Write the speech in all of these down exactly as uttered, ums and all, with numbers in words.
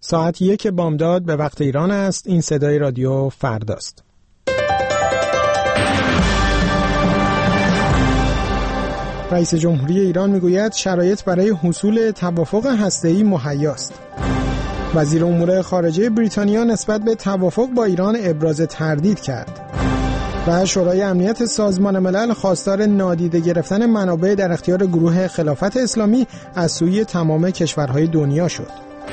ساعت یک بامداد به وقت ایران است. این صدای رادیو فرداست. رئیس جمهوری ایران میگوید شرایط برای حصول توافق هسته‌ای مهیاست. وزیر امور خارجه بریتانیا نسبت به توافق با ایران ابراز تردید کرد. و شورای امنیت سازمان ملل خواستار نادیده گرفتن منابع در اختیار گروه خلافت اسلامی از سوی تمام کشورهای دنیا شد.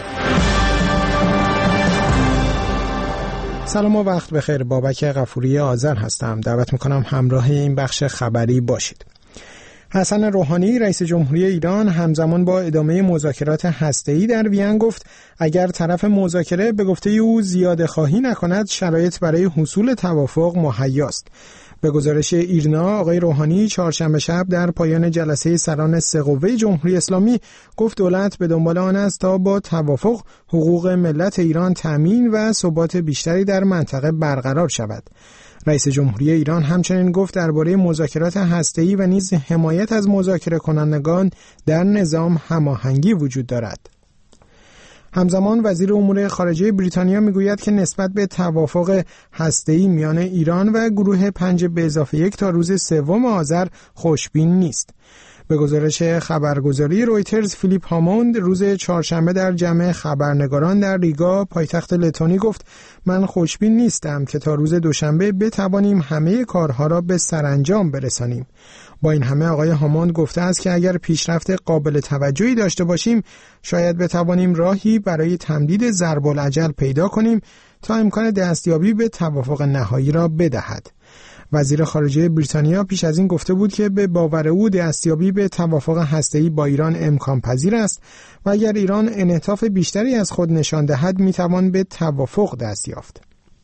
سلام و وقت بخیر. بابک غفوری آذر هستم. دعوت میکنم همراه این بخش خبری باشید. حسن روحانی رئیس جمهوری ایران همزمان با ادامه مذاکرات هسته‌ای در وین گفت اگر طرف مذاکره به گفته او زیاده خواهی نکند شرایط برای حصول توافق مهیاست. به گزارش ایرنا آقای روحانی چهارشنبه شب در پایان جلسه سران سه قوه جمهوری اسلامی گفت دولت به دنبال آن است تا با توافق حقوق ملت ایران تامین و ثبات بیشتری در منطقه برقرار شود. رئیس جمهوری ایران همچنین گفت درباره مذاکرات هسته‌ای و نیز حمایت از مذاکره کنندگان در نظام هماهنگی وجود دارد. همزمان وزیر امور خارجه بریتانیا میگوید که نسبت به توافق هسته‌ای میان ایران و گروه پنج به اضافه یک تا روز سوم آذر خوشبین نیست. به گزارش خبرگزاری رویترز فیلیپ هاموند روز چهارشنبه در جمع خبرنگاران در ریگا پایتخت لتونی گفت من خوشبین نیستم که تا روز دوشنبه بتوانیم همه کارها را به سرانجام برسانیم. با این همه آقای هاموند گفته است که اگر پیشرفت قابل توجهی داشته باشیم شاید بتوانیم راهی برای تمدید ضرب الاجل پیدا کنیم تا امکان دستیابی به توافق نهایی را بدهد. وزیر خارجه بریتانیا پیش از این گفته بود که به باور او دستیابی به توافق هسته‌ای با ایران امکان پذیر است و اگر ایران انعطاف بیشتری از خود نشان دهد میتوان به توافق دست یافت.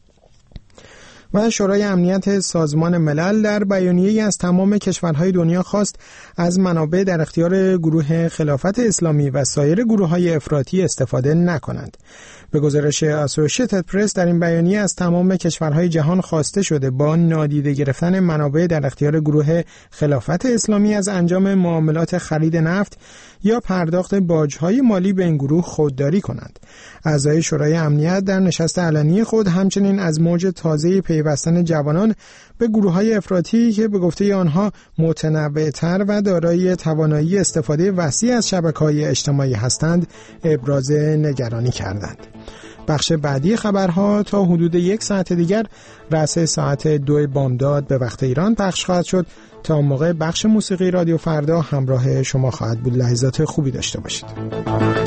و شورای امنیت سازمان ملل در بیانیه‌ای از تمام کشورهای دنیا خواست از منابع در اختیار گروه خلافت اسلامی و سایر گروه‌های افراطی استفاده نکنند. به گزارش اسوسییتد پرس در این بیانیه از تمام کشورهای جهان خواسته شده با نادیده گرفتن منابع در اختیار گروه خلافت اسلامی از انجام معاملات خرید نفت یا پرداخت باج‌های مالی به این گروه خودداری کنند. اعضای شورای امنیت در نشست علنی خود همچنین از موج تازه پیوستن جوانان به گروه‌های افراطی که به گفته آنها متنوع‌تر و دارای توانایی استفاده وسیع از شبکه‌های اجتماعی هستند ابراز نگرانی کردند. بخش بعدی خبرها تا حدود یک ساعت دیگر رأس ساعت دو بامداد به وقت ایران پخش خواهد شد. تا موقع بخش موسیقی رادیو فردا همراه شما خواهد بود. لحظات خوبی داشته باشید.